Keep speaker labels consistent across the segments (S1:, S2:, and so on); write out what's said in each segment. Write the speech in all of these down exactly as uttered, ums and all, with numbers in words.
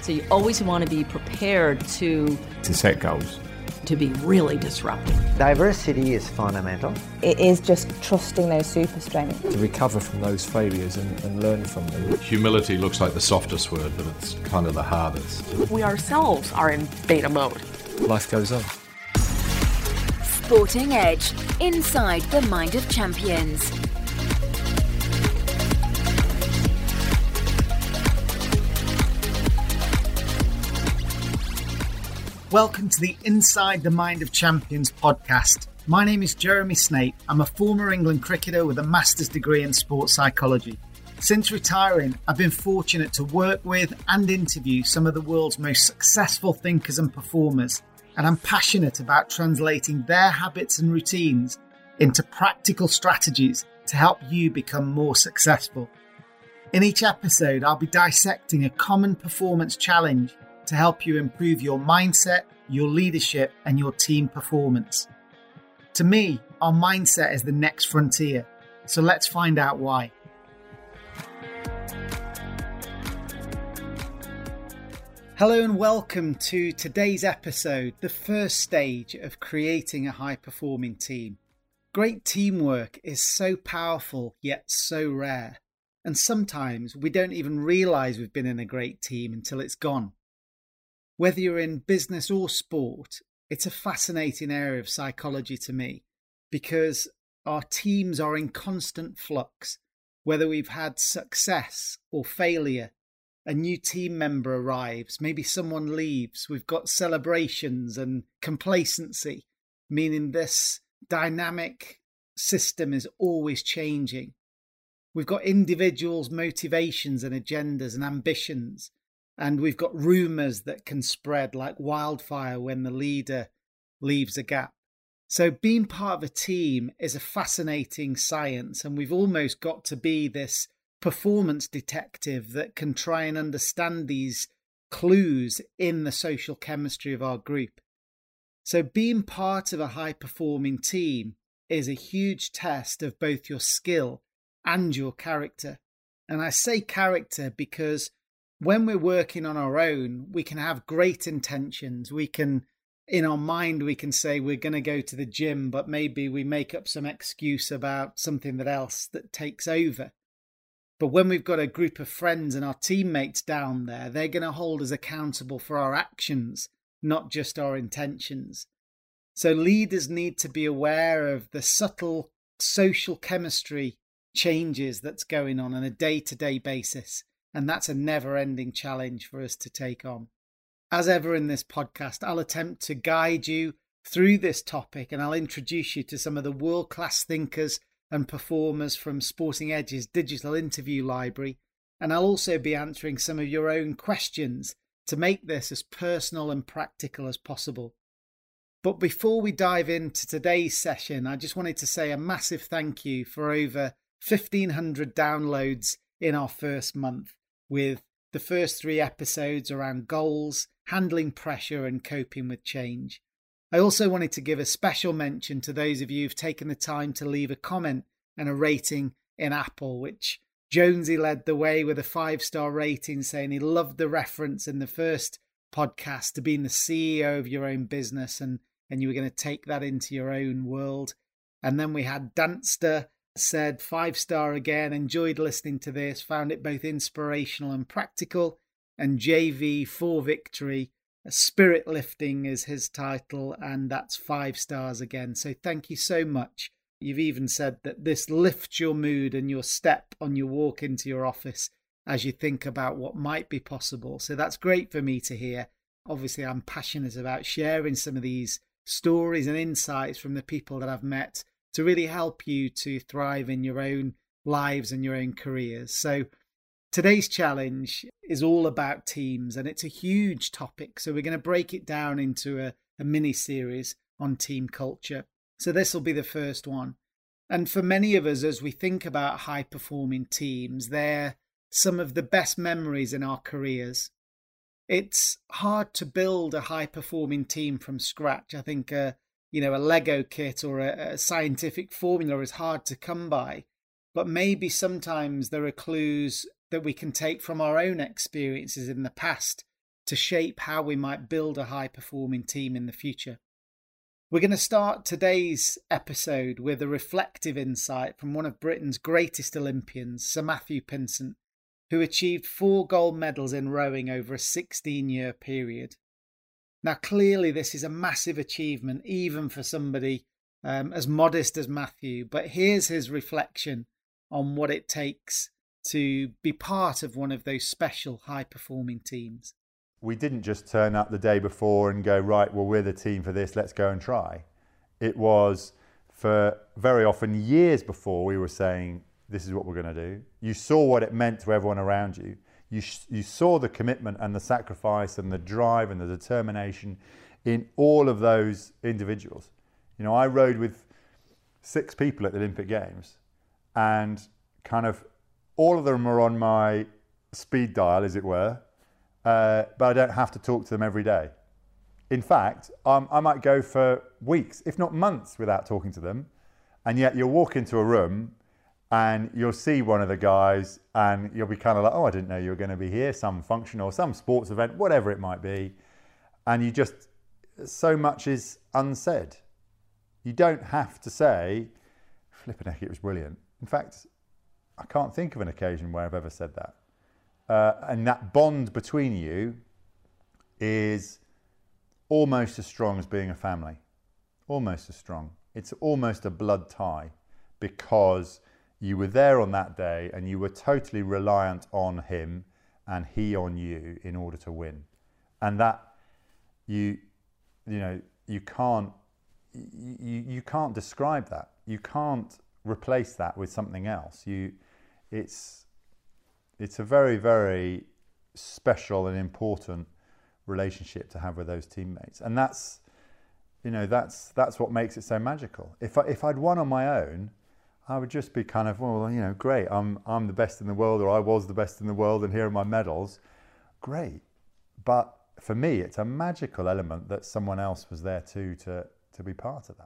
S1: So you always want to be prepared to
S2: to set goals,
S1: to be really disruptive.
S3: Diversity is fundamental.
S4: It is just trusting those super strengths.
S2: to recover from those failures and, and learn from them.
S5: Humility looks like the softest word, but it's kind of the hardest.
S6: We ourselves are in beta mode.
S2: Life goes on.
S7: Sporting Edge, inside the mind of champions.
S8: Welcome to the Inside the Mind of Champions podcast. My name is Jeremy Snape. I'm a former England cricketer with a master's degree in sports psychology. Since retiring, I've been fortunate to work with and interview some of the world's most successful thinkers and performers, and I'm passionate about translating their habits and routines into practical strategies to help you become more successful. In each episode, I'll be dissecting a common performance challenge to help you improve your mindset, your leadership, and your team performance. To me, our mindset is the next frontier, so let's find out why. Hello and welcome to today's episode, the first stage of creating a high-performing team. Great teamwork is so powerful, yet so rare, and sometimes we don't even realise we've been in a great team until it's gone. Whether you're in business or sport, it's a fascinating area of psychology to me because our teams are in constant flux. Whether we've had success or failure, a new team member arrives, maybe someone leaves, we've got celebrations and complacency, meaning this dynamic system is always changing. We've got individuals' motivations and agendas and ambitions. And we've got rumours that can spread like wildfire when the leader leaves a gap. So being part of a team is a fascinating science, and we've almost got to be this performance detective that can try and understand these clues in the social chemistry of our group. So being part of a high-performing team is a huge test of both your skill and your character. And I say character because when we're working on our own, we can have great intentions. We can, in our mind, we can say we're going to go to the gym, but maybe we make up some excuse about something that else that takes over. But when we've got a group of friends and our teammates down there, they're going to hold us accountable for our actions, not just our intentions. So leaders need to be aware of the subtle social chemistry changes that's going on on a day-to-day basis. And that's a never-ending challenge for us to take on. As ever in this podcast, I'll attempt to guide you through this topic and I'll introduce you to some of the world-class thinkers and performers from Sporting Edge's digital interview library. And I'll also be answering some of your own questions to make this as personal and practical as possible. But before we dive into today's session, I just wanted to say a massive thank you for over fifteen hundred downloads in our first month, with the first three episodes around goals, handling pressure and coping with change. I also wanted to give a special mention to those of you who've taken the time to leave a comment and a rating in Apple, which Jonesy led the way with a five-star rating, saying he loved the reference in the first podcast to being the C E O of your own business and, and you were going to take that into your own world. And then we had Danster, said five star again, enjoyed listening to this, found it both inspirational and practical. And J V for Victory, Spirit Lifting is his title, and that's five stars again. So thank you so much. You've even said that this lifts your mood and your step on your walk into your office as you think about what might be possible. So that's great for me to hear. Obviously, I'm passionate about sharing some of these stories and insights from the people that I've met to really help you to thrive in your own lives and your own careers. So today's challenge is all about teams, and it's a huge topic. So we're going to break it down into a, a mini series on team culture. So this will be the first one. And for many of us, as we think about high performing teams, they're some of the best memories in our careers. It's hard to build a high performing team from scratch. I think uh, you know, a Lego kit or a, a scientific formula is hard to come by, but maybe sometimes there are clues that we can take from our own experiences in the past to shape how we might build a high-performing team in the future. We're going to start today's episode with a reflective insight from one of Britain's greatest Olympians, Sir Matthew Pinsent, who achieved four gold medals in rowing over a sixteen-year period. Now, clearly this is a massive achievement, even for somebody um, as modest as Matthew, but here's his reflection on what it takes to be part of one of those special high-performing teams.
S9: We didn't just turn up the day before and go, right, well, we're the team for this, let's go and try. It was for very often years before we were saying, this is what we're going to do. You saw what it meant to everyone around you. You, sh- you saw the commitment and the sacrifice and the drive and the determination in all of those individuals. You know, I rowed with six people at the Olympic Games, and kind of all of them are on my speed dial, as it were, uh, but I don't have to talk to them every day. In fact, um, I might go for weeks, if not months, without talking to them, and yet you'll walk into a room and you'll see one of the guys and you'll be kind of like, oh, I didn't know you were going to be here, some function or some sports event, whatever it might be. And you just, so much is unsaid. You don't have to say, flipping heck, it was brilliant. In fact, I can't think of an occasion where I've ever said that. Uh, and that bond between you is almost as strong as being a family. Almost as strong. It's almost a blood tie, because you were there on that day and you were totally reliant on him and he on you in order to win. And that you, you know, you can't, you, you can't describe that. You can't replace that with something else. You, it's, it's a very, very special and important relationship to have with those teammates. And that's, you know, that's, that's what makes it so magical. If I, if I'd won on my own, I would just be kind of, well, you know, great, I'm I'm the best in the world, or I was the best in the world, and here are my medals. Great. But for me, it's a magical element that someone else was there too to, to be part of that.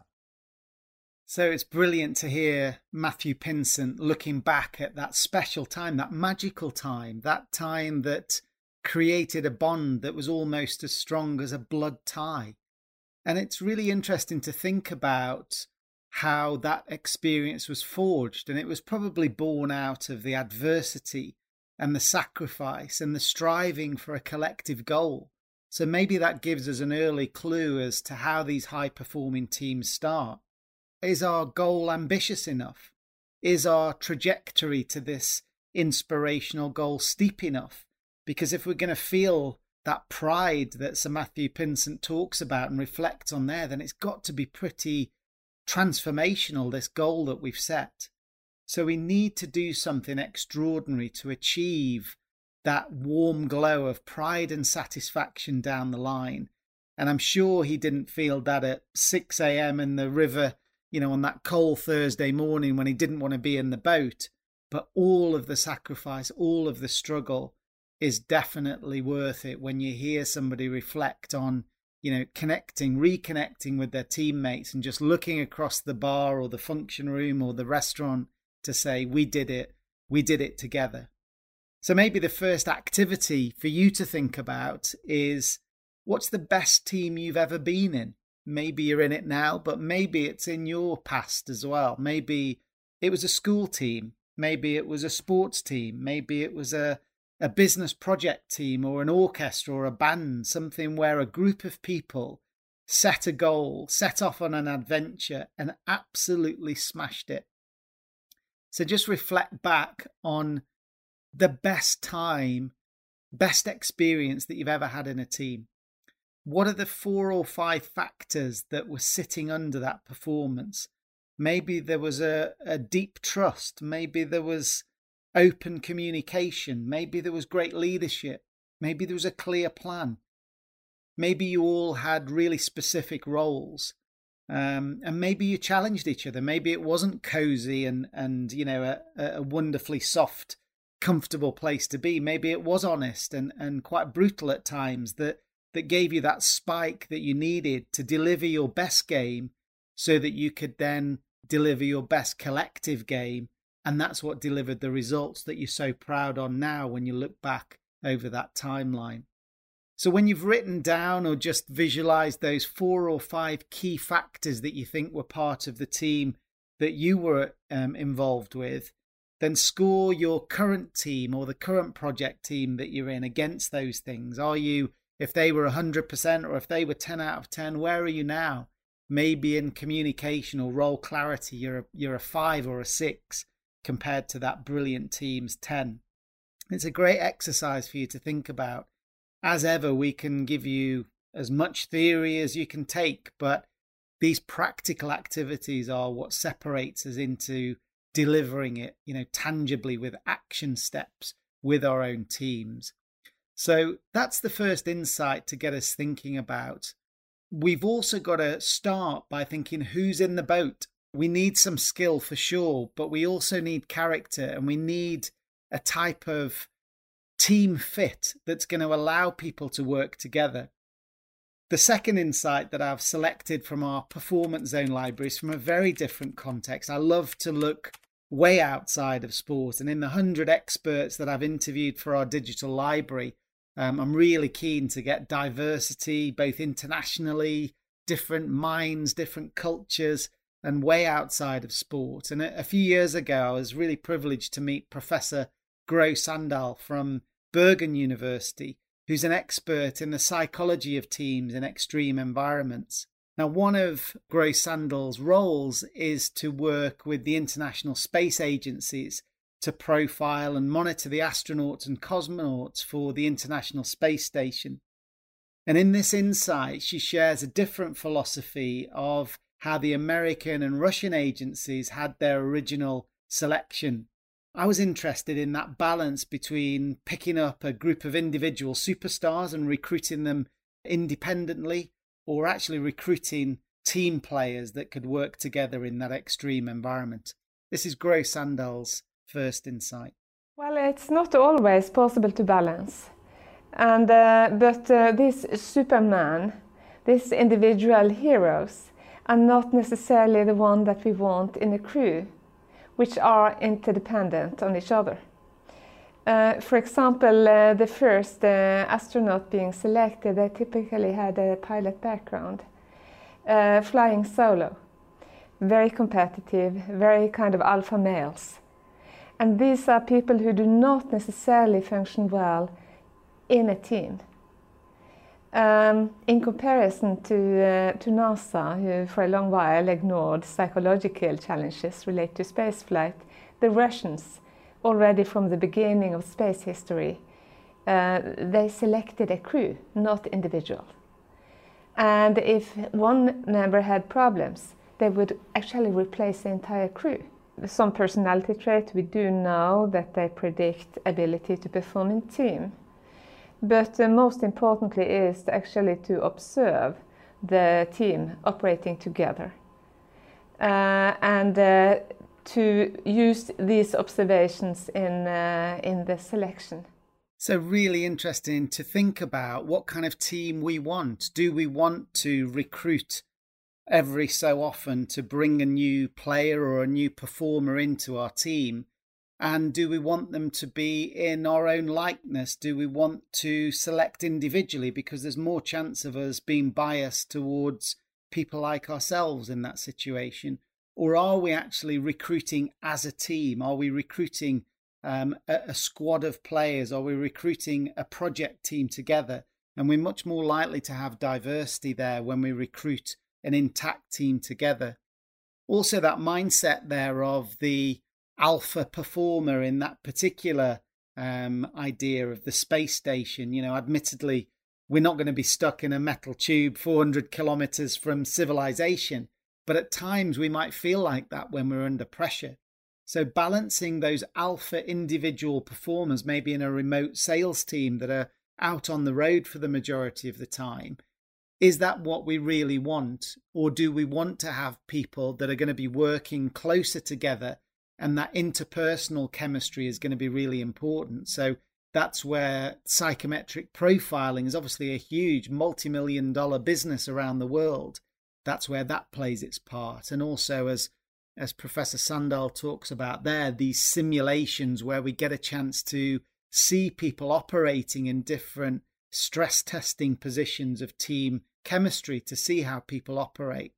S8: So it's brilliant to hear Matthew Pinsent looking back at that special time, that magical time, that time that created a bond that was almost as strong as a blood tie. And it's really interesting to think about how that experience was forged, and it was probably born out of the adversity and the sacrifice and the striving for a collective goal. So maybe that gives us an early clue as to how these high-performing teams start. Is our goal ambitious enough? Is our trajectory to this inspirational goal steep enough? Because if we're going to feel that pride that Sir Matthew Pinsent talks about and reflects on there, then it's got to be pretty transformational, this goal that we've set. So we need to do something extraordinary to achieve that warm glow of pride and satisfaction down the line. And I'm sure he didn't feel that at six a.m. in the river, you know, on that cold Thursday morning when he didn't want to be in the boat. But all of the sacrifice, all of the struggle is definitely worth it when you hear somebody reflect on, you know, connecting, reconnecting with their teammates and just looking across the bar or the function room or the restaurant to say, we did it, we did it together. So maybe the first activity for you to think about is, what's the best team you've ever been in? Maybe you're in it now, but maybe it's in your past as well. Maybe it was a school team. Maybe it was a sports team. Maybe it was a a business project team or an orchestra or a band, something where a group of people set a goal, set off on an adventure and absolutely smashed it. So just reflect back on the best time, best experience that you've ever had in a team. What are the four or five factors that were sitting under that performance? Maybe there was a, a deep trust. Maybe there was open communication. Maybe there was great leadership. Maybe there was a clear plan. Maybe you all had really specific roles. Um, and maybe you challenged each other. Maybe it wasn't cozy and, and you know, a, a wonderfully soft, comfortable place to be. Maybe it was honest and, and quite brutal at times that, that gave you that spike that you needed to deliver your best game so that you could then deliver your best collective game. And that's what delivered the results that you're so proud on now when you look back over that timeline. So when you've written down or just visualized those four or five key factors that you think were part of the team that you were um, involved with, then score your current team or the current project team that you're in against those things. Are you, if they were one hundred percent or if they were ten out of ten, where are you now? Maybe in communication or role clarity, you're a, you're a five or a six compared to that brilliant team's ten. It's a great exercise for you to think about. As ever, we can give you as much theory as you can take, but these practical activities are what separates us into delivering it, you know, tangibly with action steps with our own teams. So that's the first insight to get us thinking about. We've also got to start by thinking who's in the boat. We need some skill for sure, but we also need character, and we need a type of team fit that's going to allow people to work together. The second insight that I've selected from our Performance Zone library is from a very different context. I love to look way outside of sport, and in the one hundred experts that I've interviewed for our digital library, um, I'm really keen to get diversity, both internationally, different minds, different cultures, and way outside of sport. And a, a few years ago, I was really privileged to meet Professor Gro Sandal from Bergen University, who's an expert in the psychology of teams in extreme environments. Now, one of Gro Sandal's roles is to work with the international space agencies to profile and monitor the astronauts and cosmonauts for the International Space Station. And in this insight, she shares a different philosophy of how the American and Russian agencies had their original selection. I was interested in that balance between picking up a group of individual superstars and recruiting them independently, or actually recruiting team players that could work together in that extreme environment. This is Gro Sandal's first insight.
S10: Well, it's not always possible to balance. And uh, but uh, these Superman, these individual heroes, are not necessarily the one that we want in a crew, which are interdependent on each other. Uh, for example, uh, the first uh, astronaut being selected, they typically had a pilot background, uh, flying solo, very competitive, very kind of alpha males. And these are people who do not necessarily function well in a team. Um, in comparison to, uh, to NASA, who for a long while ignored psychological challenges related to spaceflight, the Russians, already from the beginning of space history, uh, they selected a crew, not individual. And if one member had problems, they would actually replace the entire crew. Some personality traits, we do know that they predict ability to perform in team. But uh, most importantly is to actually to observe the team operating together. Uh, and uh, to use these observations in, uh, in the selection.
S8: So really interesting to think about what kind of team we want. Do we want to recruit every so often to bring a new player or a new performer into our team? And do we want them to be in our own likeness? Do we want to select individually because there's more chance of us being biased towards people like ourselves in that situation? Or are we actually recruiting as a team? Are we recruiting um, a, a squad of players? Are we recruiting a project team together? And we're much more likely to have diversity there when we recruit an intact team together. Also, that mindset there of the alpha performer in that particular um, idea of the space station. You know, admittedly, we're not going to be stuck in a metal tube four hundred kilometers from civilization, but at times we might feel like that when we're under pressure. So balancing those alpha individual performers, maybe in a remote sales team that are out on the road for the majority of the time, is that what we really want? Or do we want to have people that are going to be working closer together, and that interpersonal chemistry is going to be really important? So that's where psychometric profiling is obviously a huge multi-million dollar business around the world. That's where that plays its part. And also, as as Professor Sandal talks about there, these simulations where we get a chance to see people operating in different stress testing positions of team chemistry to see how people operate.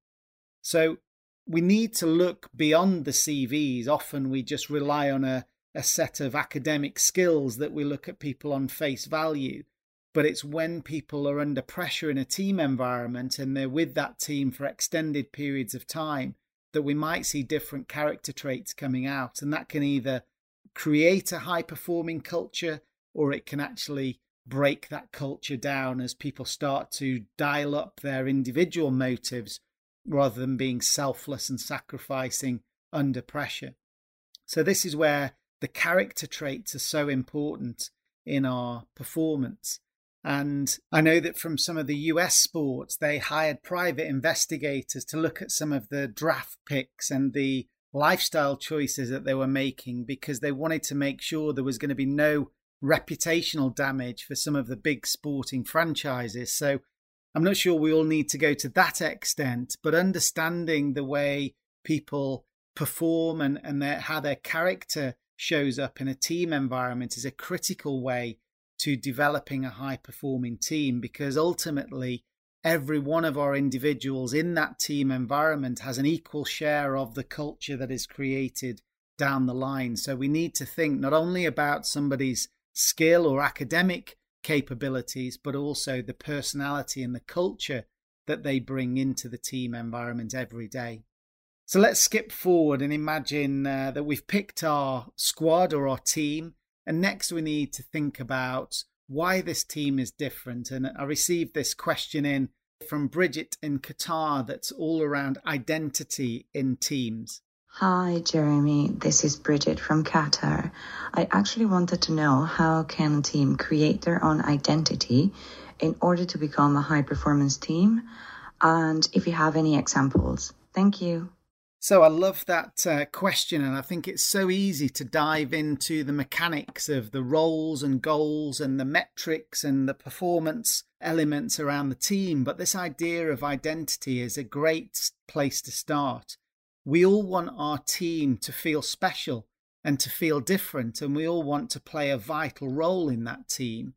S8: So we need to look beyond the C Vs. Often we just rely on a, a set of academic skills that we look at people on face value. But it's when people are under pressure in a team environment and they're with that team for extended periods of time that we might see different character traits coming out. And that can either create a high-performing culture, or it can actually break that culture down as people start to dial up their individual motives rather than being selfless and sacrificing under pressure. So this is where the character traits are so important in our performance. And I know that from some of the U S sports, they hired private investigators to look at some of the draft picks and the lifestyle choices that they were making, because they wanted to make sure there was going to be no reputational damage for some of the big sporting franchises. So I'm not sure we all need to go to that extent, but understanding the way people perform and, and their, how their character shows up in a team environment is a critical way to developing a high-performing team, because ultimately every one of our individuals in that team environment has an equal share of the culture that is created down the line. So we need to think not only about somebody's skill or academic capabilities, but also the personality and the culture that they bring into the team environment every day. So let's skip forward and imagine uh, that we've picked our squad or our team. And next we need to think about why this team is different. And I received this question in from Bridget in Qatar that's all around identity in teams.
S11: Hi, Jeremy. This is Bridget from Qatar. I actually wanted to know, how can a team create their own identity in order to become a high-performance team? And if you have any examples. Thank you.
S8: So I love that uh, question, and I think it's so easy to dive into the mechanics of the roles and goals and the metrics and the performance elements around the team. But this idea of identity is a great place to start. We all want our team to feel special and to feel different, and we all want to play a vital role in that team.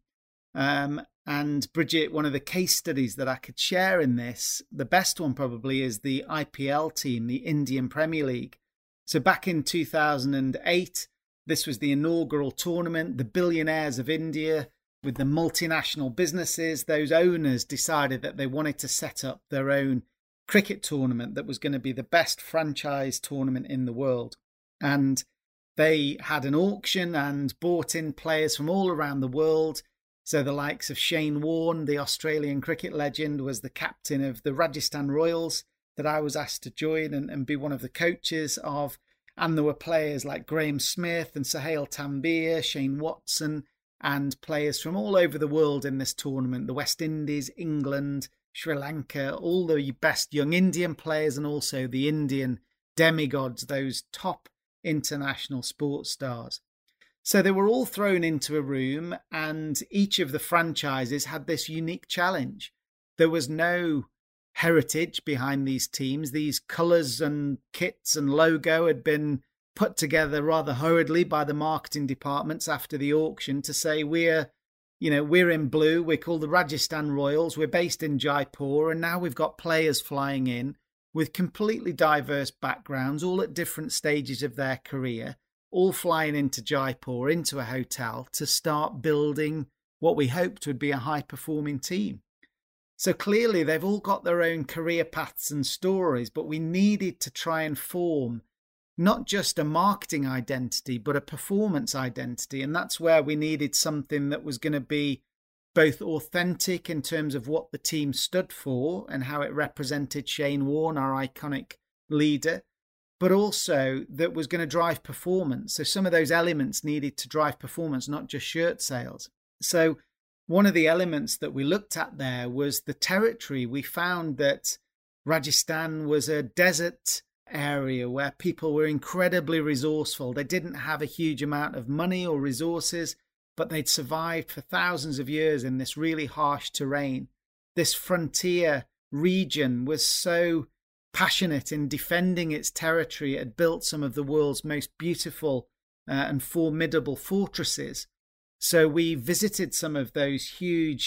S8: Um, and Bridget, one of the case studies that I could share in this, the best one probably, is the I P L team, the Indian Premier League. So back in two thousand eight, this was the inaugural tournament. The billionaires of India with the multinational businesses, those owners decided that they wanted to set up their own cricket tournament that was going to be the best franchise tournament in the world. And they had an auction and bought in players from all around the world. So the likes of Shane Warne, the Australian cricket legend, was the captain of the Rajasthan Royals that I was asked to join and, and be one of the coaches of. And there were players like Graham Smith and Sohail Tanvir, Shane Watson, and players from all over the world in this tournament. The West Indies, England, Sri Lanka, all the best young Indian players, and also the Indian demigods, those top international sports stars. So they were all thrown into a room, and each of the franchises had this unique challenge. There was no heritage behind these teams. These colours and kits and logo had been put together rather hurriedly by the marketing departments after the auction to say, we're, you know, we're in blue, we're called the Rajasthan Royals, we're based in Jaipur, and now we've got players flying in with completely diverse backgrounds, all at different stages of their career, all flying into Jaipur, into a hotel, to start building what we hoped would be a high-performing team. So clearly they've all got their own career paths and stories, but we needed to try and form not just a marketing identity, but a performance identity. And that's where we needed something that was going to be both authentic in terms of what the team stood for and how it represented Shane Warne, our iconic leader, but also that was going to drive performance. So some of those elements needed to drive performance, not just shirt sales. So one of the elements that we looked at there was the territory. We found that Rajasthan was a desert area where people were incredibly resourceful. They didn't have a huge amount of money or resources, but they'd survived for thousands of years in this really harsh terrain. This frontier region was so passionate in defending its territory. It had built some of the world's most beautiful uh, and formidable fortresses. So we visited some of those huge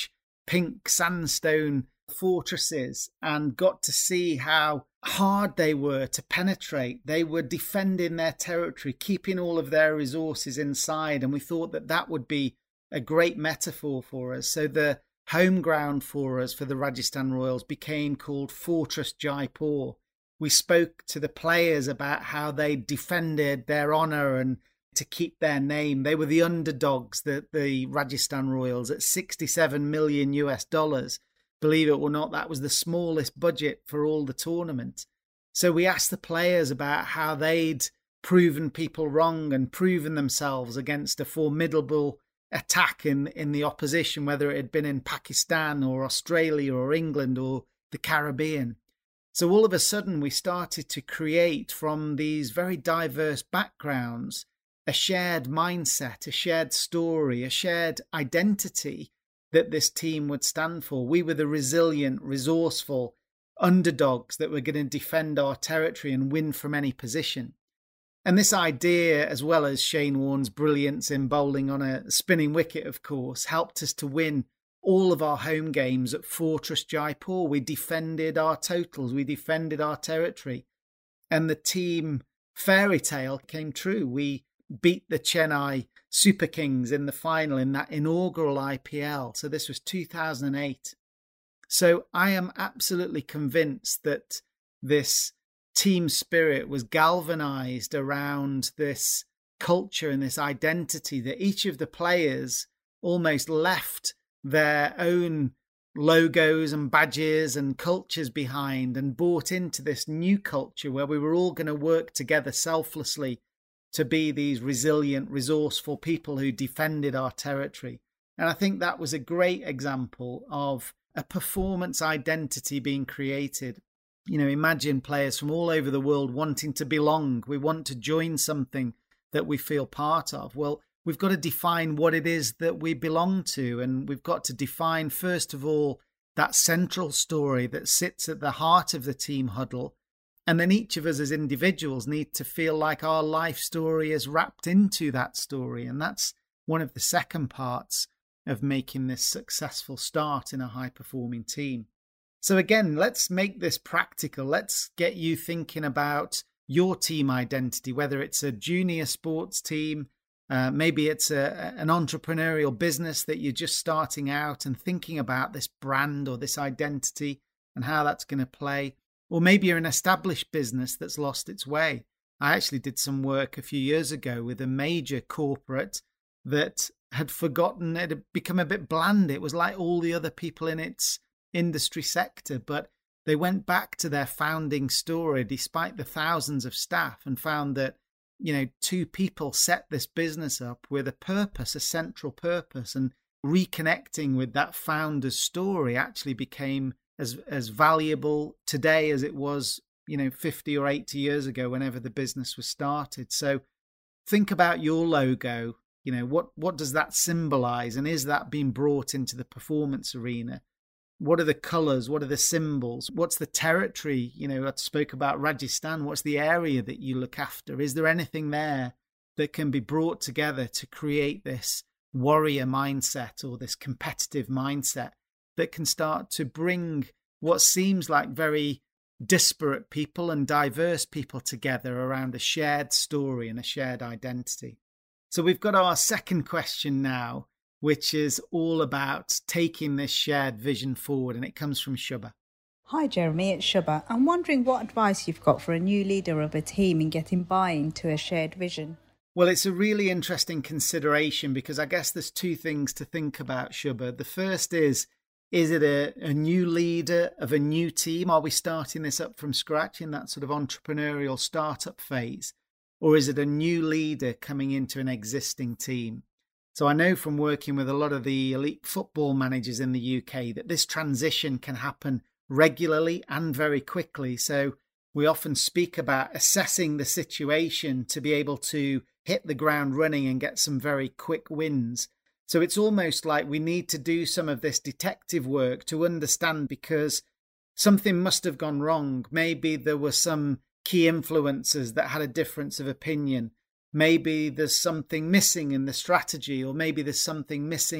S8: pink sandstone fortresses and got to see how hard they were to penetrate. They were defending their territory, keeping all of their resources inside, and we thought that that would be a great metaphor for us. So the home ground for us for the Rajasthan Royals became called Fortress Jaipur. We spoke to the players about how they defended their honour and to keep their name. They were the underdogs, the, the Rajasthan Royals, at sixty-seven million U S dollars. Believe it or not, that was the smallest budget for all the tournament. So we asked the players about how they'd proven people wrong and proven themselves against a formidable attack in, in the opposition, whether it had been in Pakistan or Australia or England or the Caribbean. So all of a sudden we started to create from these very diverse backgrounds a shared mindset, a shared story, a shared identity that this team would stand for. We were the resilient, resourceful underdogs that were going to defend our territory and win from any position. And this idea, as well as Shane Warne's brilliance in bowling on a spinning wicket, of course, helped us to win all of our home games at Fortress Jaipur. We defended our totals, we defended our territory. And the team fairy tale came true. We beat the Chennai Super Kings in the final in that inaugural I P L. So this was two thousand eight. So I am absolutely convinced that this team spirit was galvanized around this culture and this identity, that each of the players almost left their own logos and badges and cultures behind and bought into this new culture where we were all going to work together selflessly to be these resilient, resourceful people who defended our territory. And I think that was a great example of a performance identity being created. You know, imagine players from all over the world wanting to belong. We want to join something that we feel part of. Well, we've got to define what it is that we belong to. And we've got to define, first of all, that central story that sits at the heart of the team huddle. And then each of us as individuals need to feel like our life story is wrapped into that story. And that's one of the second parts of making this successful start in a high-performing team. So again, let's make this practical. Let's get you thinking about your team identity, whether it's a junior sports team, uh, maybe it's a, an entrepreneurial business that you're just starting out and thinking about this brand or this identity and how that's going to play. Or maybe you're an established business that's lost its way. I actually did some work a few years ago with a major corporate that had forgotten, it had become a bit bland. It was like all the other people in its industry sector, but they went back to their founding story despite the thousands of staff and found that, you know, two people set this business up with a purpose, a central purpose, and reconnecting with that founder's story actually became as as valuable today as it was, you know, fifty or eighty years ago, whenever the business was started. So think about your logo. You know, what, what does that symbolize? And is that being brought into the performance arena? What are the colors? What are the symbols? What's the territory? You know, I spoke about Rajasthan. What's the area that you look after? Is there anything there that can be brought together to create this warrior mindset or this competitive mindset that can start to bring what seems like very disparate people and diverse people together around a shared story and a shared identity? So we've got our second question now, which is all about taking this shared vision forward, and it comes from Shubha.
S12: Hi Jeremy, it's Shubha. I'm wondering what advice you've got for a new leader of a team in getting buy-in to a shared vision.
S8: Well, it's a really interesting consideration because I guess there's two things to think about, Shubha. The first is, is it a, a new leader of a new team? Are we starting this up from scratch in that sort of entrepreneurial startup phase? Or is it a new leader coming into an existing team? So I know from working with a lot of the elite football managers in the U K that this transition can happen regularly and very quickly. So we often speak about assessing the situation to be able to hit the ground running and get some very quick wins. So it's almost like we need to do some of this detective work to understand, because something must have gone wrong. Maybe there were some key influencers that had a difference of opinion. Maybe there's something missing in the strategy, or maybe there's something missing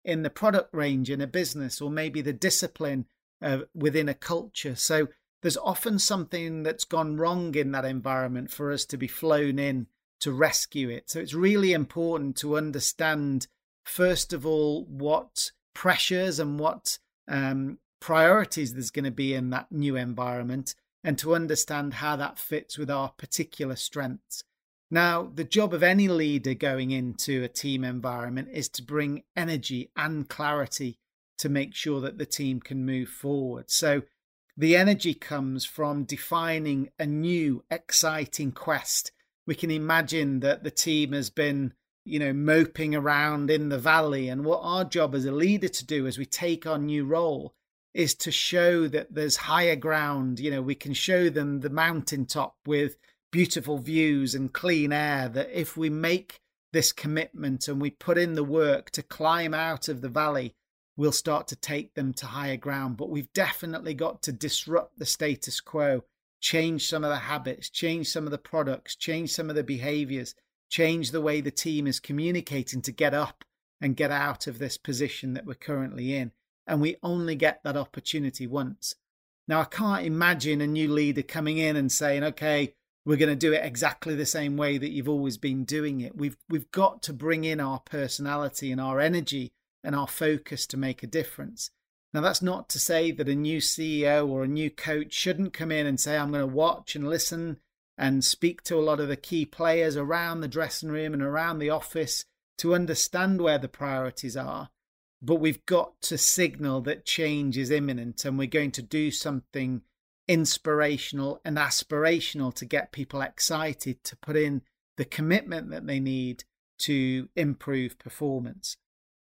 S8: in the product range in a business, or maybe the discipline uh, within a culture. So there's often something that's gone wrong in that environment for us to be flown in to rescue it. So it's really important to understand, first of all, what pressures and what um, priorities there's going to be in that new environment, and to understand how that fits with our particular strengths. Now, the job of any leader going into a team environment is to bring energy and clarity to make sure that the team can move forward. So the energy comes from defining a new, exciting quest. We can imagine that the team has been, you know, moping around in the valley. And what our job as a leader to do as we take our new role is to show that there's higher ground. You know, we can show them the mountaintop with beautiful views and clean air, that if we make this commitment and we put in the work to climb out of the valley, we'll start to take them to higher ground. But we've definitely got to disrupt the status quo, change some of the habits, change some of the products, change some of the behaviors, change the way the team is communicating to get up and get out of this position that we're currently in. And we only get that opportunity once. Now, I can't imagine a new leader coming in and saying, okay, we're going to do it exactly the same way that you've always been doing it. We've we've got to bring in our personality and our energy and our focus to make a difference. Now, that's not to say that a new C E O or a new coach shouldn't come in and say, I'm going to watch and listen and speak to a lot of the key players around the dressing room and around the office to understand where the priorities are. But we've got to signal that change is imminent, and we're going to do something inspirational and aspirational to get people excited to put in the commitment that they need to improve performance.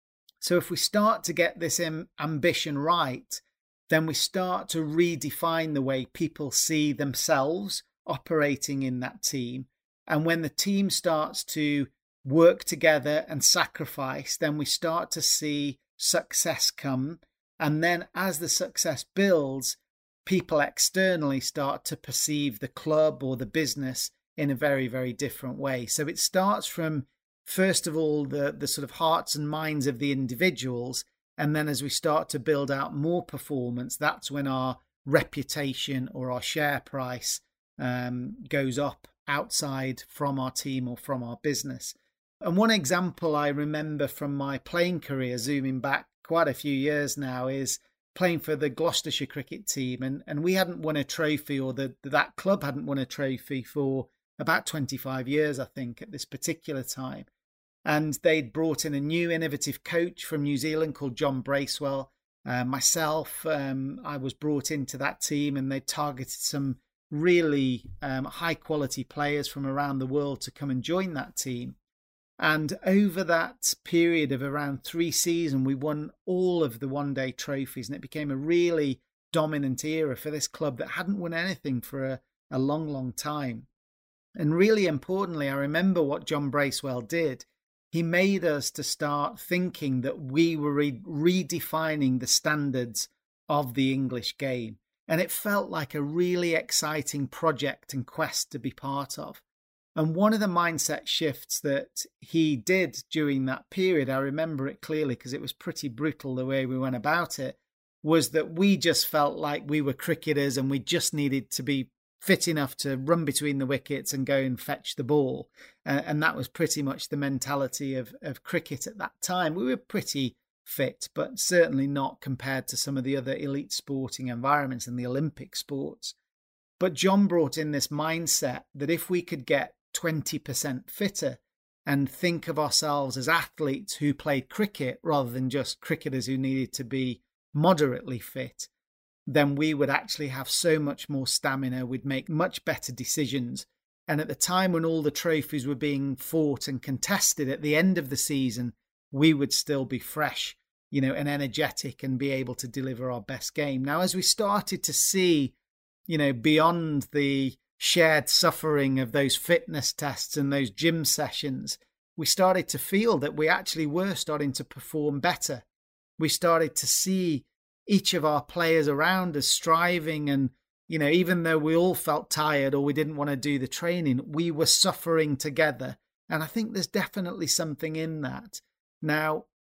S8: So if we start to get this ambition right, then we start to redefine the way people see themselves operating in that team. And when the team starts to work together and sacrifice, then we start to see success come. And then as the success builds, people externally start to perceive the club or the business in a very, very different way. So it starts from, first of all, the, the sort of hearts and minds of the individuals. And then as we start to build out more performance, that's when our reputation or our share price um, goes up outside from our team or from our business. And one example I remember from my playing career, zooming back quite a few years now, is playing for the Gloucestershire cricket team. And, and we hadn't won a trophy, or the, that club hadn't won a trophy for about twenty-five years, I think, at this particular time. And they'd brought in a new innovative coach from New Zealand called John Bracewell. Uh, myself, um, I was brought into that team, and they targeted some really um, high quality players from around the world to come and join that team. And over that period of around three seasons, we won all of the one-day trophies, and it became a really dominant era for this club that hadn't won anything for a, a long, long time. And really importantly, I remember what John Bracewell did. He made us to start thinking that we were re- redefining the standards of the English game. And it felt like a really exciting project and quest to be part of. And one of the mindset shifts that he did during that period, I remember it clearly because it was pretty brutal the way we went about it, was that we just felt like we were cricketers and we just needed to be fit enough to run between the wickets and go and fetch the ball. Uh, and that was pretty much the mentality of, of cricket at that time. We were pretty fit, but certainly not compared to some of the other elite sporting environments and the Olympic sports. But John brought in this mindset that if we could get twenty percent fitter and think of ourselves as athletes who played cricket rather than just cricketers who needed to be moderately fit, then we would actually have so much more stamina. We'd make much better decisions. And at the time when all the trophies were being fought and contested at the end of the season, we would still be fresh, you know, and energetic and be able to deliver our best game. Now, as we started to see, you know, beyond the shared suffering of those fitness tests and those gym sessions, we started to feel that we actually were starting to perform better. We started to see each of our players around us striving, and, you know, even though we all felt tired or we didn't want to do the training, we were suffering together. And I think there's definitely something in that. Now,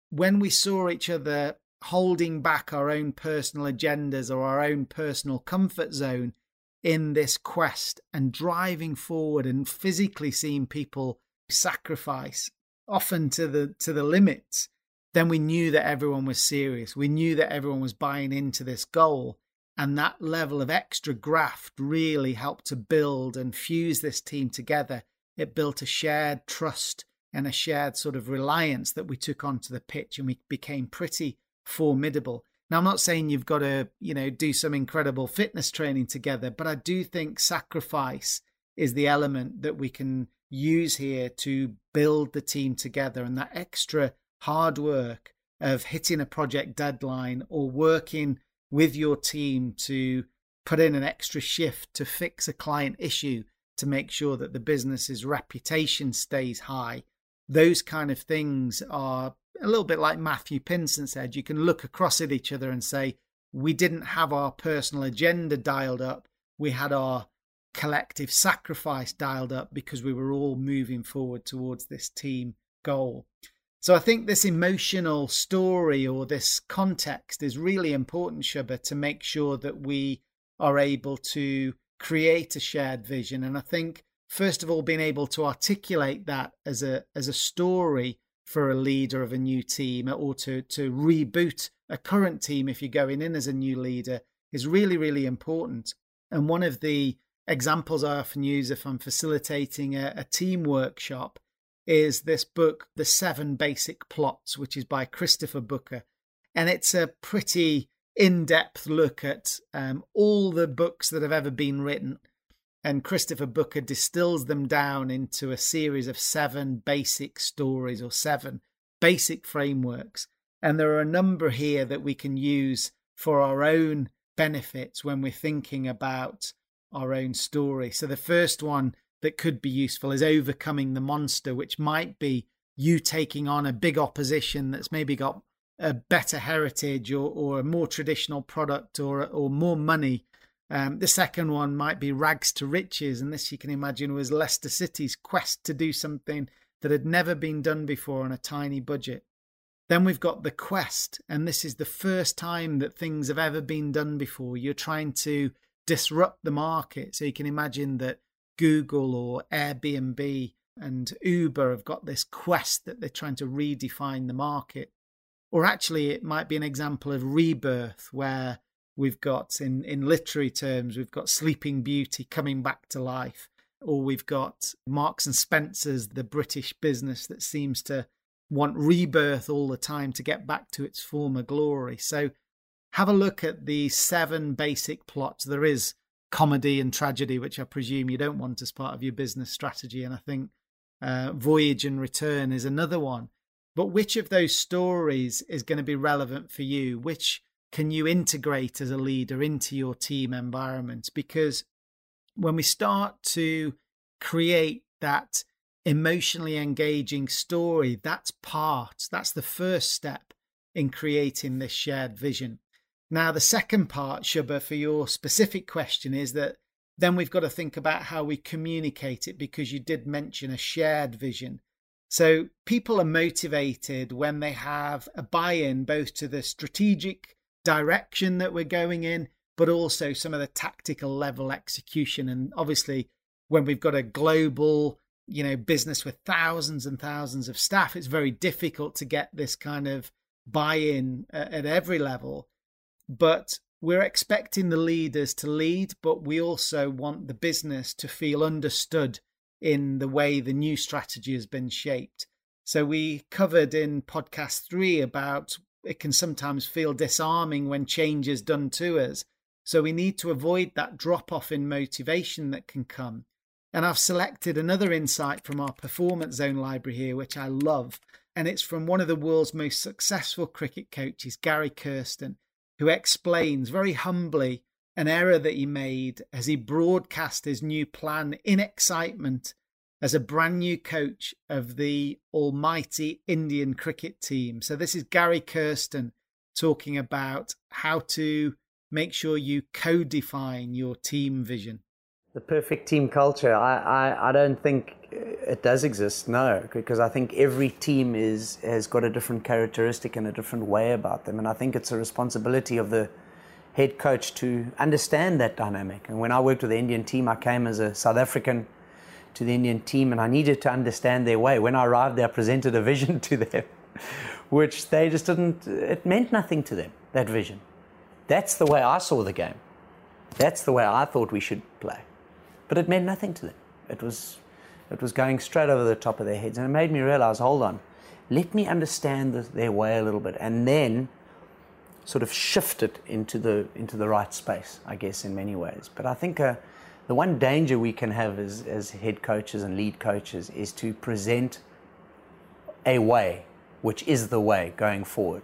S8: when we saw each other holding back our own personal agendas or our own personal comfort zone in this quest and driving forward and physically seeing people sacrifice, often to the to the limits, then we knew that everyone was serious. We knew that everyone was buying into this goal. And that level of extra graft really helped to build and fuse this team together. It built a shared trust and a shared sort of reliance that we took onto the pitch, and we became pretty formidable. Now, I'm not saying you've got to, you know, do some incredible fitness training together, but I do think sacrifice is the element that we can use here to build the team together, and that extra hard work of hitting a project deadline or working with your team to put in an extra shift to fix a client issue to make sure that the business's reputation stays high. Those kind of things are a little bit like Matthew Pinson said. You can look across at each other and say, we didn't have our personal agenda dialed up. We had our collective sacrifice dialed up because we were all moving forward towards this team goal. So I think this emotional story or this context is really important, Shubha, to make sure that we are able to create a shared vision. And I think, first of all, being able to articulate that as a as a story for a leader of a new team, or to, to reboot a current team if you're going in as a new leader, is really, really important. And one of the examples I often use if I'm facilitating a, a team workshop is this book, The Seven Basic Plots, which is by Christopher Booker. And it's a pretty in-depth look at um, all the books that have ever been written. And Christopher Booker distills them down into a series of seven basic stories or seven basic frameworks. And there are a number here that we can use for our own benefits when we're thinking about our own story. So the first one that could be useful is overcoming the monster, which might be you taking on a big opposition that's maybe got a better heritage or, or a more traditional product or, or more money. Um, the second one might be rags to riches. And this, you can imagine, was Leicester City's quest to do something that had never been done before on a tiny budget. Then we've got the quest. And this is the first time that things have ever been done before. You're trying to disrupt the market. So you can imagine that Google or Airbnb and Uber have got this quest that they're trying to redefine the market. Or actually, it might be an example of rebirth, where we've got, in, in literary terms, we've got Sleeping Beauty coming back to life. Or we've got Marks and Spencer's, the British business that seems to want rebirth all the time to get back to its former glory. So have a look at the seven basic plots. There is comedy and tragedy, which I presume you don't want as part of your business strategy. And I think uh, Voyage and Return is another one. But which of those stories is going to be relevant for you? Which can you integrate as a leader into your team environment? Because when we start to create that emotionally engaging story, that's part, that's the first step in creating this shared vision. Now, the second part, Shubha, for your specific question is that then we've got to think about how we communicate it, because you did mention a shared vision. So people are motivated when they have a buy-in both to the strategic direction that we're going in, but also some of the tactical level execution. And obviously, when we've got a global, you know, business with thousands and thousands of staff, it's very difficult to get this kind of buy-in at every level. But we're expecting the leaders to lead, but we also want the business to feel understood in the way the new strategy has been shaped. So we covered in podcast three about it can sometimes feel disarming when change is done to us. So we need to avoid that drop-off in motivation that can come. And I've selected another insight from our Performance Zone library here, which I love. And it's from one of the world's most successful cricket coaches, Gary Kirsten, who explains very humbly an error that he made as he broadcast his new plan in excitement as a brand new coach of the almighty Indian cricket team. So this is Gary Kirsten talking about how to make sure you co-define your team vision.
S13: The perfect team culture, I, I, I don't think it does exist, no, because I think every team is has got a different characteristic and a different way about them. And I think it's a responsibility of the head coach to understand that dynamic. And when I worked with the Indian team, I came as a South African to the Indian team, and I needed to understand their way. When I arrived there, I presented a vision to them, which they just didn't, it meant nothing to them, that vision. That's the way I saw the game. That's the way I thought we should play. But it meant nothing to them. It was, it was going straight over the top of their heads. And it made me realize, hold on, let me understand the, their way a little bit, and then sort of shift it into the, into the right space, I guess, in many ways. But I think uh, the one danger we can have as, as head coaches and lead coaches is to present a way, which is the way going forward.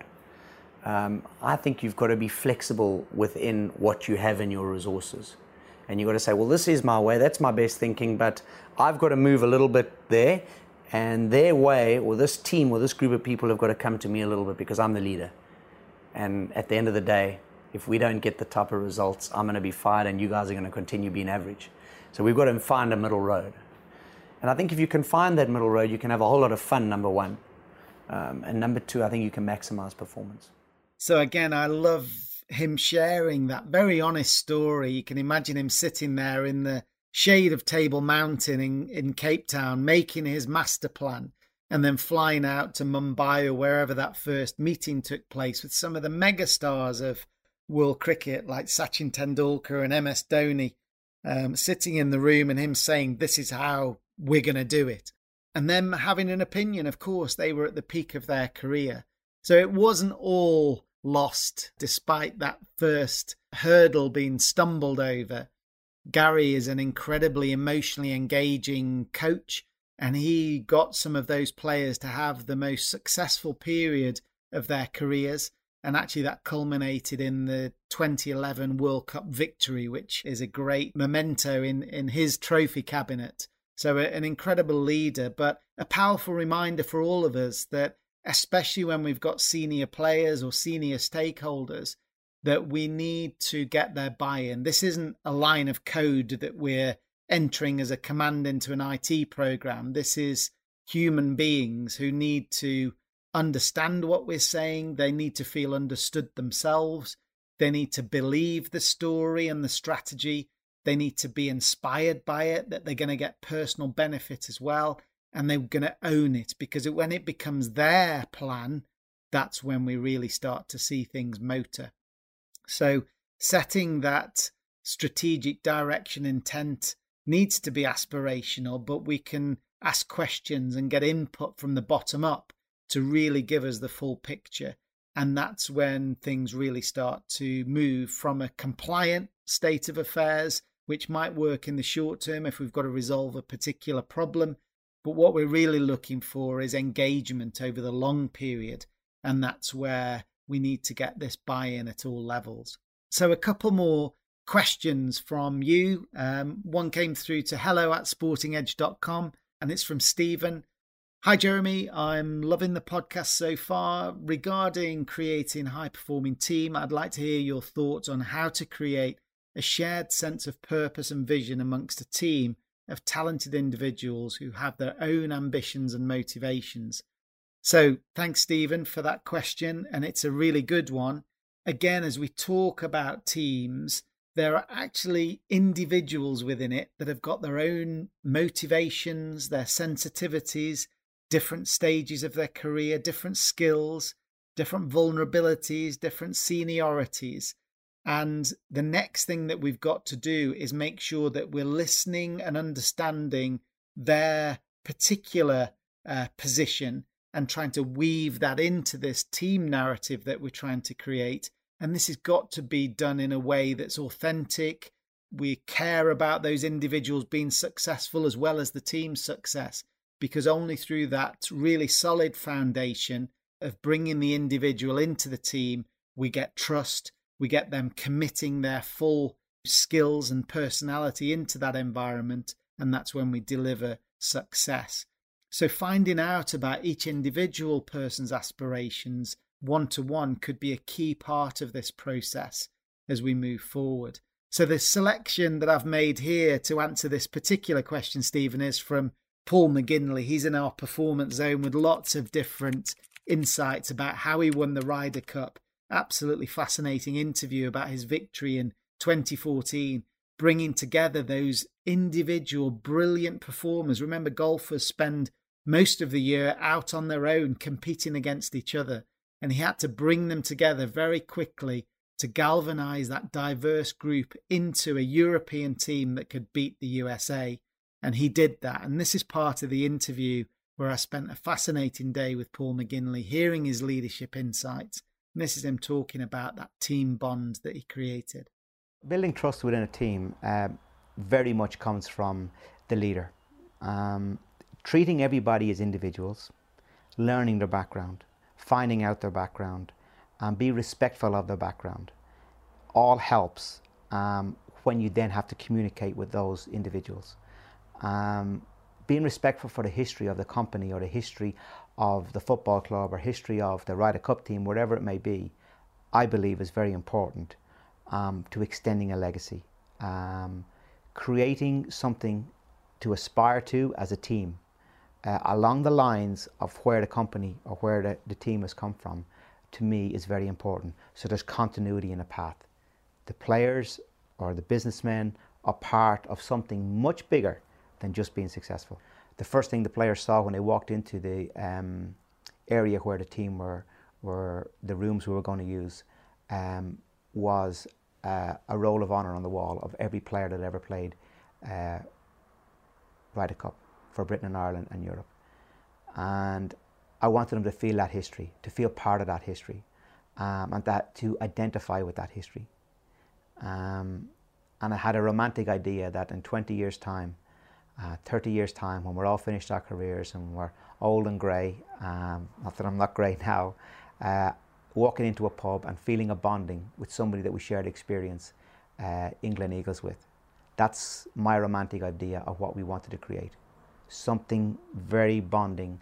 S13: Um, I think you've got to be flexible within what you have in your resources. And you've got to say, well, this is my way, that's my best thinking, but I've got to move a little bit there, and their way, or this team, or this group of people have got to come to me a little bit because I'm the leader. And at the end of the day, if we don't get the type of results, I'm going to be fired and you guys are going to continue being average. So we've got to find a middle road. And I think if you can find that middle road, you can have a whole lot of fun, number one. Um, and number two, I think you can maximize performance.
S8: So again, I love him sharing that very honest story. You can imagine him sitting there in the shade of Table Mountain in, in Cape Town, making his master plan, and then flying out to Mumbai or wherever that first meeting took place with some of the megastars of world cricket like Sachin Tendulkar and M S Dhoni, um, sitting in the room and him saying, this is how we're going to do it. And them having an opinion. Of course, they were at the peak of their career. So it wasn't all lost despite that first hurdle being stumbled over. Gary is an incredibly emotionally engaging coach, and he got some of those players to have the most successful period of their careers. And actually that culminated in the twenty eleven World Cup victory, which is a great memento in, in his trophy cabinet. So an incredible leader, but a powerful reminder for all of us that, especially when we've got senior players or senior stakeholders, that we need to get their buy-in. This isn't a line of code that we're entering as a command into an I T program. This is human beings who need to understand what we're saying. They need to feel understood themselves. They need to believe the story and the strategy. They need to be inspired by it, that they're going to get personal benefit as well. And they're going to own it, because when it becomes their plan, that's when we really start to see things motor. So setting that strategic direction intent needs to be aspirational, but we can ask questions and get input from the bottom up to really give us the full picture. And that's when things really start to move from a compliant state of affairs, which might work in the short term if we've got to resolve a particular problem. But what we're really looking for is engagement over the long period. And that's where we need to get this buy-in at all levels. So a couple more questions from you. Um, one came through to hello at sporting edge dot com, and it's from Stephen. Hi, Jeremy. I'm loving the podcast so far. Regarding creating a high-performing team, I'd like to hear your thoughts on how to create a shared sense of purpose and vision amongst a team of talented individuals who have their own ambitions and motivations. So thanks, Stephen, for that question. And it's a really good one. Again, as we talk about teams, there are actually individuals within it that have got their own motivations, their sensitivities, different stages of their career, different skills, different vulnerabilities, different seniorities. And the next thing that we've got to do is make sure that we're listening and understanding their particular uh, position and trying to weave that into this team narrative that we're trying to create. And this has got to be done in a way that's authentic. We care about those individuals being successful as well as the team's success, because only through that really solid foundation of bringing the individual into the team, we get trust. We get them committing their full skills and personality into that environment, and that's when we deliver success. So finding out about each individual person's aspirations one-to-one could be a key part of this process as we move forward. So the selection that I've made here to answer this particular question, Stephen, is from Paul McGinley. He's in our performance zone with lots of different insights about how he won the Ryder Cup. Absolutely fascinating interview about his victory in twenty fourteen, bringing together those individual brilliant performers. Remember, golfers spend most of the year out on their own competing against each other, and he had to bring them together very quickly to galvanise that diverse group into a European team that could beat the U S A. And he did that. And this is part of the interview where I spent a fascinating day with Paul McGinley, hearing his leadership insights. And this is him talking about that team bond that he created.
S14: Building trust within a team uh, very much comes from the leader. Um, treating everybody as individuals, learning their background, finding out their background, and be respectful of their background, all helps um, when you then have to communicate with those individuals. Um, being respectful for the history of the company or the history of the football club or history of the Ryder Cup team, whatever it may be, I believe is very important um, to extending a legacy. Um, creating something to aspire to as a team uh, along the lines of where the company or where the, the team has come from, to me is very important. So there's continuity in a path. The players or the businessmen are part of something much bigger than just being successful. The first thing the players saw when they walked into the um, area where the team were, were the rooms we were going to use, um, was uh, a roll of honour on the wall of every player that ever played uh, Ryder Cup for Britain and Ireland and Europe. And I wanted them to feel that history, to feel part of that history, um, and that to identify with that history. Um, and I had a romantic idea that in twenty years' time, uh, thirty years' time, when we're all finished our careers and we're old and grey, um, not that I'm not grey now, uh, walking into a pub and feeling a bonding with somebody that we shared experience, uh, England Eagles with. That's my romantic idea of what we wanted to create. Something very bonding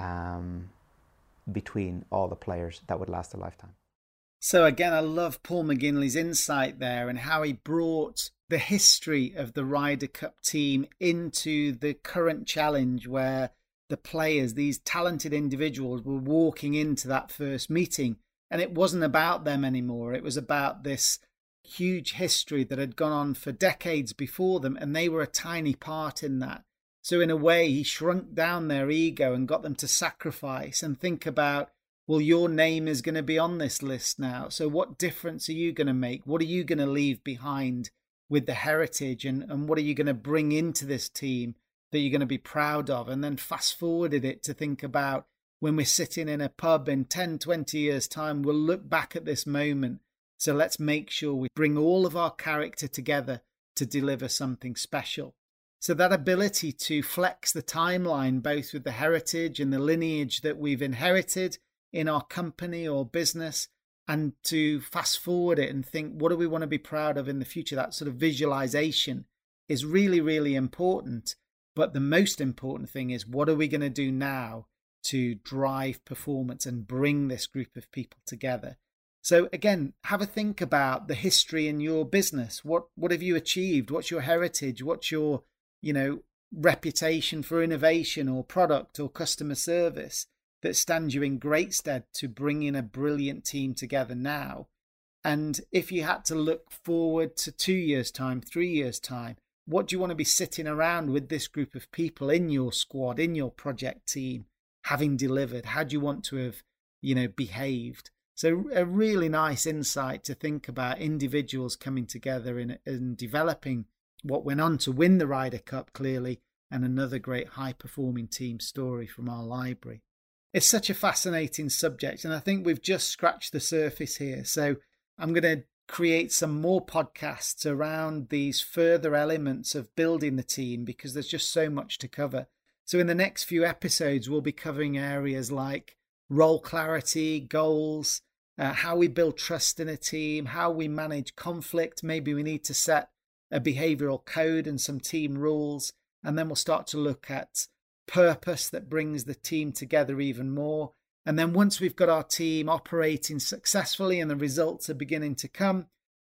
S14: um, between all the players that would last a lifetime.
S8: So again, I love Paul McGinley's insight there and how he brought the history of the Ryder Cup team into the current challenge where the players, these talented individuals, were walking into that first meeting. And it wasn't about them anymore. It was about this huge history that had gone on for decades before them, and they were a tiny part in that. So in a way, he shrunk down their ego and got them to sacrifice and think about, well, your name is going to be on this list now. So what difference are you going to make? What are you going to leave behind with the heritage? And, and what are you going to bring into this team that you're going to be proud of? And then fast forwarded it to think about when we're sitting in a pub in ten, twenty years' time, we'll look back at this moment. So let's make sure we bring all of our character together to deliver something special. So that ability to flex the timeline, both with the heritage and the lineage that we've inherited in our company or business, and to fast forward it and think, what do we want to be proud of in the future? That sort of visualization is really, really important. But the most important thing is, what are we going to do now to drive performance and bring this group of people together? So again, have a think about the history in your business. What what have you achieved? What's your heritage? What's your, you know, reputation for innovation or product or customer service that stands you in great stead to bring in a brilliant team together now? And if you had to look forward to two years' time, three years' time, what do you want to be sitting around with this group of people in your squad, in your project team, having delivered? How do you want to have, you know, behaved? So a really nice insight to think about individuals coming together and, and developing what went on to win the Ryder Cup, clearly, and another great high-performing team story from our library. It's such a fascinating subject, and I think we've just scratched the surface here. So I'm going to create some more podcasts around these further elements of building the team, because there's just so much to cover. So in the next few episodes, we'll be covering areas like role clarity, goals, uh, how we build trust in a team, how we manage conflict. Maybe we need to set a behavioral code and some team rules. And then we'll start to look at purpose that brings the team together even more. And then once we've got our team operating successfully and the results are beginning to come,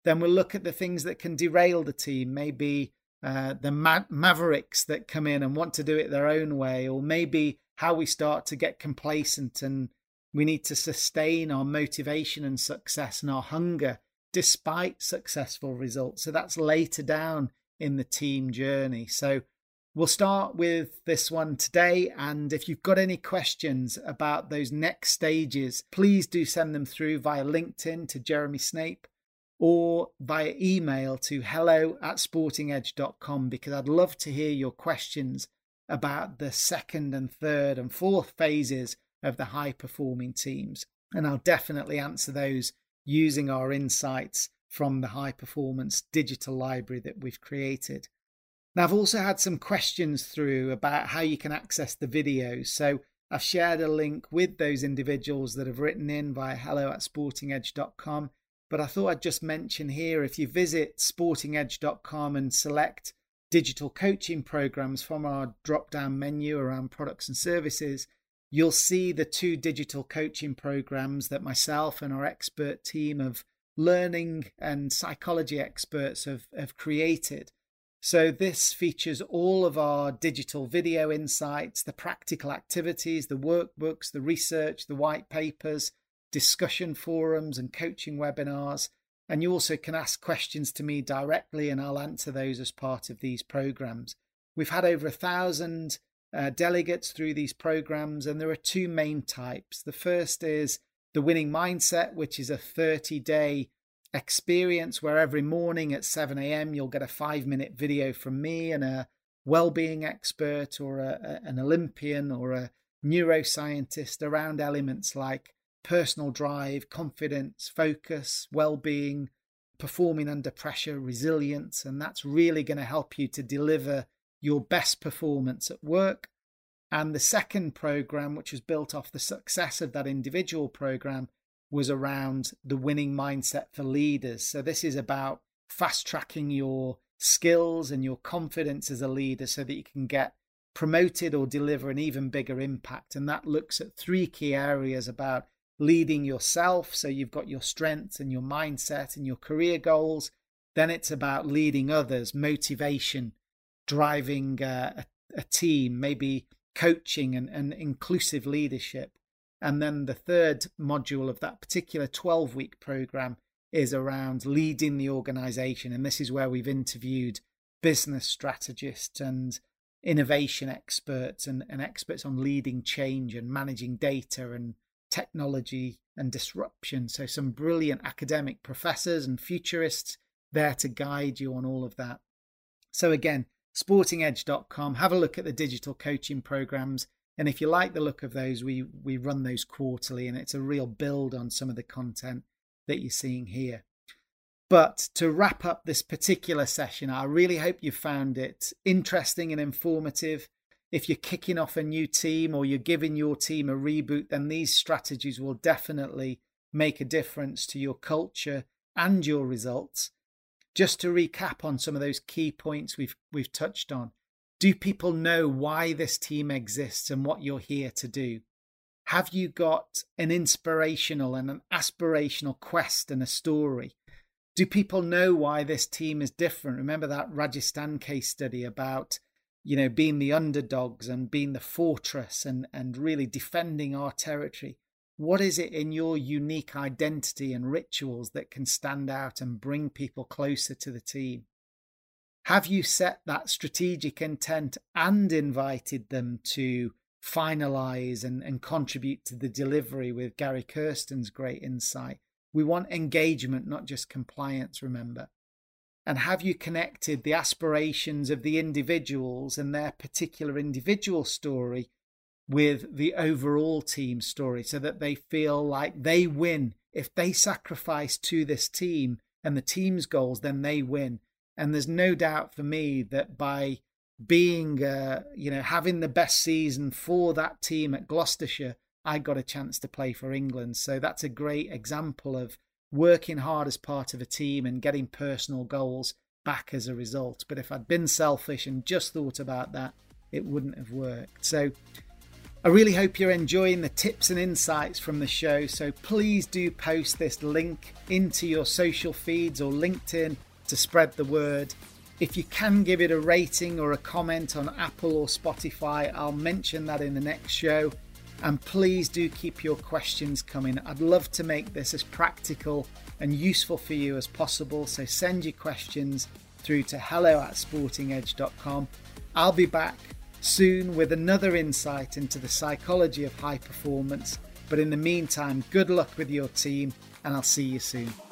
S8: Then we'll look at the things that can derail the team, maybe uh, the ma- mavericks that come in and want to do it their own way, or maybe how we start to get complacent and we need to sustain our motivation and success and our hunger despite successful results. So that's later down in the team journey. So we'll start with this one today. And if you've got any questions about those next stages, please do send them through via LinkedIn to Jeremy Snape or via email to hello at sporting edge dot com, because I'd love to hear your questions about the second and third and fourth phases of the high performing teams. And I'll definitely answer those using our insights from the high performance digital library that we've created. Now, I've also had some questions through about how you can access the videos. So I've shared a link with those individuals that have written in via hello at sporting edge dot com. But I thought I'd just mention here, if you visit sporting edge dot com and select digital coaching programs from our drop-down menu around products and services, you'll see the two digital coaching programs that myself and our expert team of learning and psychology experts have, have created. So this features all of our digital video insights, the practical activities, the workbooks, the research, the white papers, discussion forums and coaching webinars. And you also can ask questions to me directly and I'll answer those as part of these programs. We've had over a thousand uh, delegates through these programs, and there are two main types. The first is the Winning Mindset, which is a thirty-day experience where every morning at seven a.m. you'll get a five-minute video from me and a well-being expert or a, a, an Olympian or a neuroscientist around elements like personal drive, confidence, focus, well-being, performing under pressure, resilience, and that's really going to help you to deliver your best performance at work. And the second program, which was built off the success of that individual program, was around the Winning Mindset for Leaders. So this is about fast-tracking your skills and your confidence as a leader so that you can get promoted or deliver an even bigger impact. And that looks at three key areas about leading yourself. So you've got your strengths and your mindset and your career goals. Then it's about leading others, motivation, driving uh, a, a team, maybe coaching and, and inclusive leadership. And then the third module of that particular twelve-week program is around leading the organization. And this is where we've interviewed business strategists and innovation experts and, and experts on leading change and managing data and technology and disruption. So some brilliant academic professors and futurists there to guide you on all of that. So again, sporting edge dot com, have a look at the digital coaching programs. And if you like the look of those, we, we run those quarterly, and it's a real build on some of the content that you're seeing here. But to wrap up this particular session, I really hope you found it interesting and informative. If you're kicking off a new team or you're giving your team a reboot, then these strategies will definitely make a difference to your culture and your results. Just to recap on some of those key points we've we've touched on. Do people know why this team exists and what you're here to do? Have you got an inspirational and an aspirational quest and a story? Do people know why this team is different? Remember that Rajasthan case study about, you know, being the underdogs and being the fortress and, and really defending our territory. What is it in your unique identity and rituals that can stand out and bring people closer to the team? Have you set that strategic intent and invited them to finalize and, and contribute to the delivery with Gary Kirsten's great insight? We want engagement, not just compliance, remember. And have you connected the aspirations of the individuals and their particular individual story with the overall team story so that they feel like they win? If they sacrifice to this team and the team's goals, then they win. And there's no doubt for me that by being, uh, you know, having the best season for that team at Gloucestershire, I got a chance to play for England. So that's a great example of working hard as part of a team and getting personal goals back as a result. But if I'd been selfish and just thought about that, it wouldn't have worked. So I really hope you're enjoying the tips and insights from the show, so please do post this link into your social feeds or LinkedIn to spread the word. If you can give it a rating or a comment on Apple or Spotify, I'll mention that in the next show. And please do keep your questions coming. I'd love to make this as practical and useful for you as possible, so send your questions through to hello at sporting edge dot com. I'll be back soon with another insight into the psychology of high performance. But in the meantime, good luck with your team, and I'll see you soon.